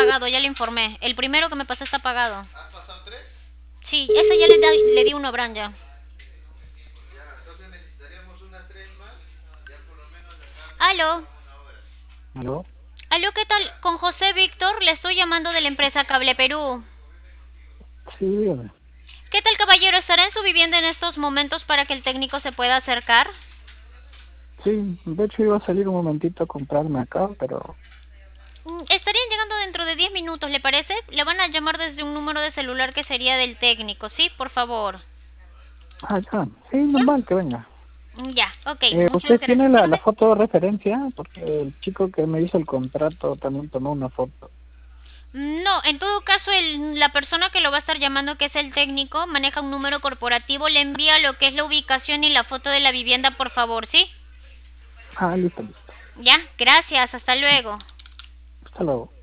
apagado, ya le informé. El primero que me pasó está apagado. ¿Has pasado tres? Sí, ese ya le di uno a Bran ya. Ya, entonces necesitaríamos unas tres más. Ya por lo menos acá Aló, tendríamos una hora. ¿Aló? aló, ¿qué tal? Con José Víctor, le estoy llamando de la empresa Cable Perú. Sí, dígame. ¿Qué tal, caballero? ¿Estará en su vivienda en estos momentos para que el técnico se pueda acercar? Sí, de hecho iba a salir un momentito a comprarme acá, pero... Estarían llegando dentro de 10 minutos, ¿le parece? Le van a llamar desde un número de celular que sería del técnico, ¿sí? Por favor. Ah, ya. Sí, ¿Ya? normal que venga. Ya, ok, muchas ¿Usted tiene gracias. la Dígame. foto de referencia? Porque el chico que me hizo el contrato también tomó una foto. No, en todo caso, la persona que lo va a estar llamando, que es el técnico, maneja un número corporativo, le envía lo que es la ubicación y la foto de la vivienda, por favor, ¿sí? Ah, listo, listo. Ya, gracias, hasta luego. Hasta luego.